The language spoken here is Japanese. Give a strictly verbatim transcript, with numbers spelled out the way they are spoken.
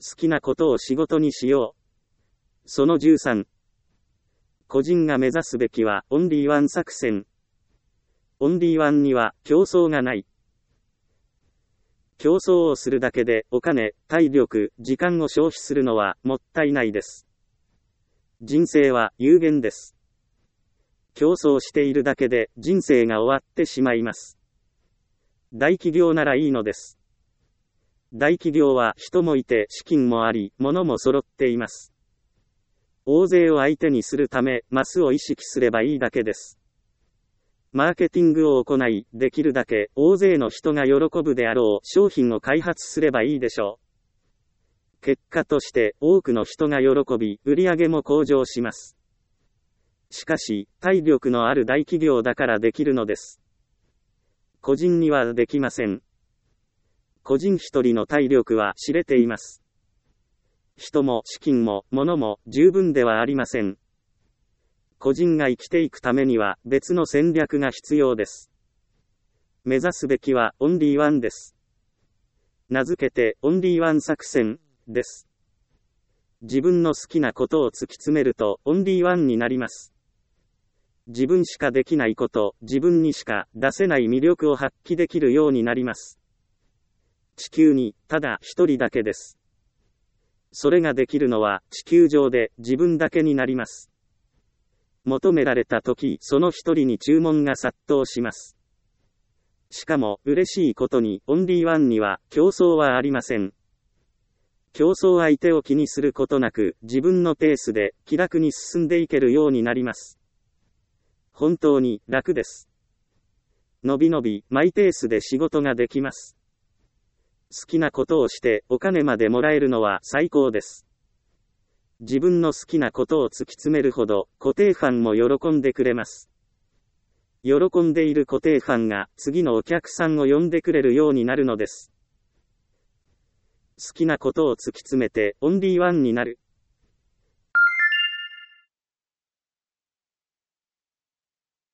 好きなことを仕事にしよう。そのじゅうさん。個人が目指すべきはオンリーワン作戦。オンリーワンには競争がない。競争をするだけでお金、体力、時間を消費するのはもったいないです。人生は有限です。競争しているだけで人生が終わってしまいます。大企業ならいいのです。大企業は人もいて資金もあり、物も揃っています。大勢を相手にするため、マスを意識すればいいだけです。マーケティングを行い、できるだけ大勢の人が喜ぶであろう商品を開発すればいいでしょう。結果として多くの人が喜び、売り上げも向上します。しかし、体力のある大企業だからできるのです。個人にはできません。個人一人の体力は知れています。人も資金も物も十分ではありません。個人が生きていくためには別の戦略が必要です。目指すべきはオンリーワンです。名付けてオンリーワン作戦です。自分の好きなことを突き詰めるとオンリーワンになります。自分しかできないこと、自分にしか出せない魅力を発揮できるようになります。地球にただ一人だけです。それができるのは地球上で自分だけになります。求められたとき、その一人に注文が殺到します。しかも、嬉しいことに、オンリーワンには、競争はありません。競争相手を気にすることなく、自分のペースで、気楽に進んでいけるようになります。本当に、楽です。のびのび、マイペースで仕事ができます。好きなことをして、お金までもらえるのは最高です。自分の好きなことを突き詰めるほど、固定ファンも喜んでくれます。喜んでいる固定ファンが、次のお客さんを呼んでくれるようになるのです。好きなことを突き詰めて、オンリーワンになる。